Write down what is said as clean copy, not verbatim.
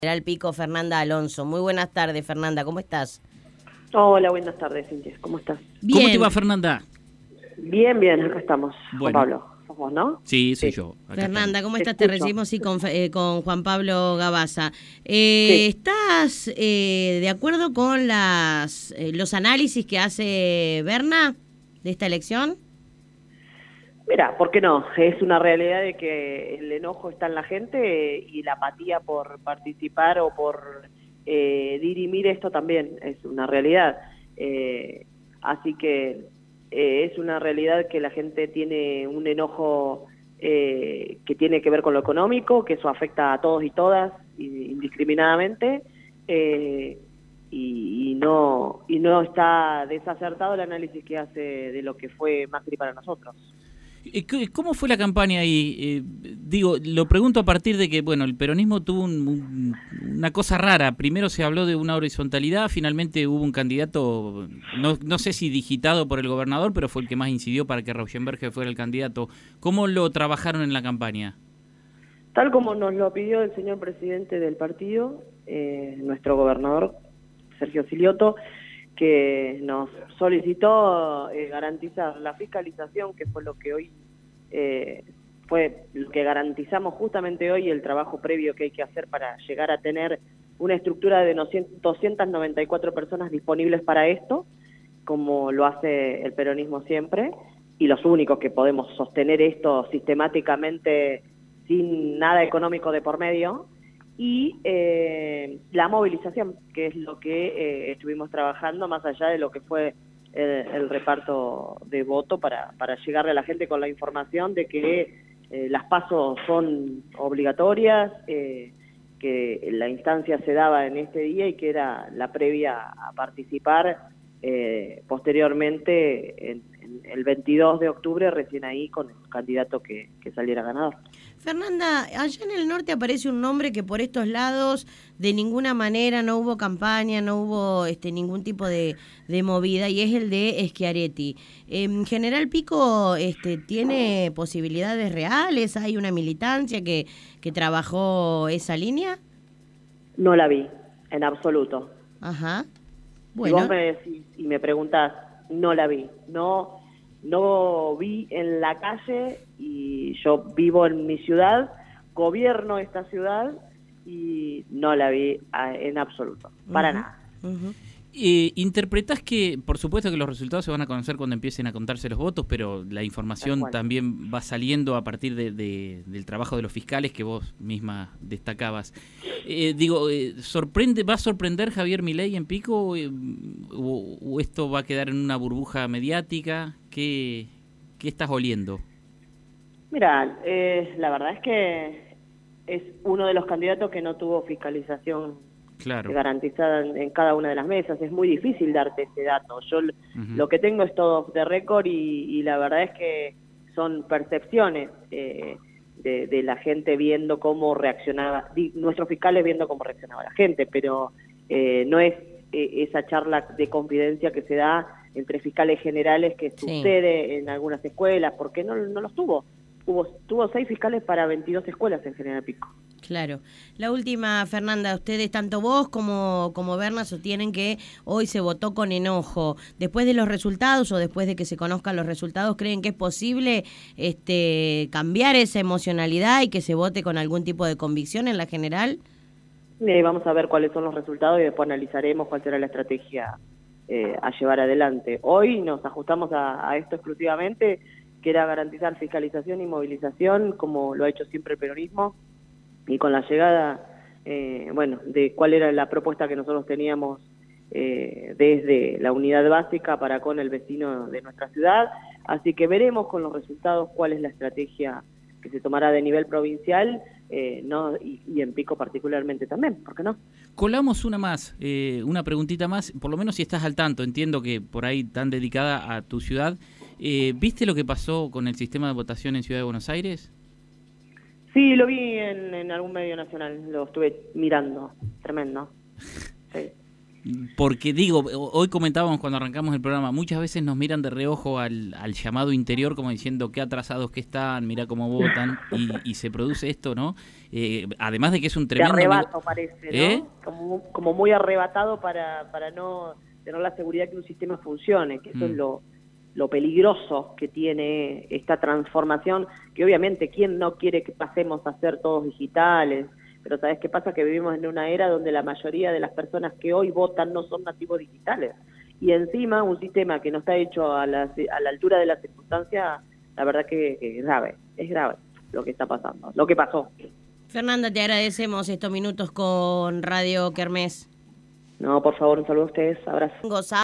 General Pico, Fernanda Alonso. Muy buenas tardes, Fernanda, ¿cómo estás? Hola, buenas tardes, Cintia. ¿Cómo estás? Bien. ¿Cómo te va, Fernanda? Bien, bien, acá estamos. Bueno. Juan Pablo, ¿sos vos, no? Sí, soy yo. Acá Fernanda, estamos. ¿cómo Te estás? Te escucho. recibimos con Juan Pablo Gabaza. Sí. ¿Estás de acuerdo con los análisis que hace Berna de esta elección? Mira, ¿por qué no? Es una realidad de que el enojo está en la gente y la apatía por participar o por dirimir esto también es una realidad. Así que es una realidad que la gente tiene un enojo que tiene que ver con lo económico, que eso afecta a todos y todas indiscriminadamente. Y no está desacertado el análisis que hace de lo que fue Macri para nosotros. ¿Cómo fue la campaña ahí? Digo, lo pregunto a partir de que, bueno, el peronismo tuvo una cosa rara. Primero se habló de una horizontalidad, finalmente hubo un candidato, no sé si digitado por el gobernador, pero fue el que más incidió para que Rauschenberg fuera el candidato. ¿Cómo lo trabajaron en la campaña? Tal como nos lo pidió el señor presidente del partido, nuestro gobernador, Sergio Silioto, que nos solicitó garantizar la fiscalización, que fue lo que hoy fue lo que garantizamos justamente hoy, el trabajo previo que hay que hacer para llegar a tener una estructura de 294 personas disponibles para esto, como lo hace el peronismo siempre, y los únicos que podemos sostener esto sistemáticamente sin nada económico de por medio, y la movilización, que es lo que estuvimos trabajando más allá de lo que fue el reparto de voto para llegarle a la gente con la información de que las PASO son obligatorias, que la instancia se daba en este día y que era la previa a participar posteriormente en el 22 de octubre, recién ahí con el candidato que saliera ganador. Fernanda, allá en el norte aparece un nombre que por estos lados de ninguna manera no hubo campaña, no hubo ningún tipo de movida, y es el de Schiaretti. General Pico ¿tiene posibilidades reales? ¿Hay una militancia que trabajó esa línea? No la vi, en absoluto. Ajá. Si Bueno. vos me decís y me preguntás, no la vi. No vi en la calle, y yo vivo en mi ciudad, gobierno esta ciudad, y no la vi en absoluto, para nada. ¿Interpretás que, por supuesto que los resultados se van a conocer cuando empiecen a contarse los votos, pero la información también va saliendo a partir del trabajo de los fiscales que vos misma destacabas? ¿Va a sorprender Javier Milei en Pico o esto va a quedar en una burbuja mediática? ¿Qué estás oliendo? Mira, la verdad es que es uno de los candidatos que no tuvo fiscalización garantizada en cada una de las mesas. Es muy difícil darte ese dato. Yo lo que tengo es todo off the record y la verdad es que son percepciones de la gente viendo cómo reaccionaba, nuestros fiscales viendo cómo reaccionaba la gente, pero no es esa charla de confidencia que se da entre fiscales generales que sucede en algunas escuelas, porque no los tuvo. Tuvo 6 fiscales para 22 escuelas en General Pico. Claro. La última, Fernanda, ustedes, tanto vos como Berna, sostienen que hoy se votó con enojo. Después de los resultados o después de que se conozcan los resultados, ¿creen que es posible cambiar esa emocionalidad y que se vote con algún tipo de convicción en la general? Vamos a ver cuáles son los resultados y después analizaremos cuál será la estrategia a llevar adelante. Hoy nos ajustamos a esto exclusivamente, que era garantizar fiscalización y movilización, como lo ha hecho siempre el peronismo, y con la llegada, de cuál era la propuesta que nosotros teníamos desde la unidad básica para con el vecino de nuestra ciudad. Así que veremos con los resultados cuál es la estrategia que se tomará de nivel provincial, y en Pico particularmente también, ¿por qué no? Colamos una preguntita más, por lo menos si estás al tanto, entiendo que por ahí tan dedicada a tu ciudad. ¿Viste lo que pasó con el sistema de votación en Ciudad de Buenos Aires? Sí, lo vi en algún medio nacional, lo estuve mirando, tremendo. Sí. Porque digo, hoy comentábamos cuando arrancamos el programa, muchas veces nos miran de reojo al llamado interior como diciendo qué atrasados que están, mira cómo votan, y se produce esto, ¿no? Además de que es un tremendo... De arrebato parece, ¿no? Como muy arrebatado para no tener la seguridad que un sistema funcione, que eso es lo peligroso que tiene esta transformación, que obviamente, ¿quién no quiere que pasemos a ser todos digitales? Pero ¿sabes qué pasa? Que vivimos en una era donde la mayoría de las personas que hoy votan no son nativos digitales. Y encima un sistema que no está hecho a la altura de las circunstancias, la verdad que es grave lo que está pasando, lo que pasó. Fernanda, te agradecemos estos minutos con Radio Kermés. No, por favor, un saludo a ustedes, abrazo.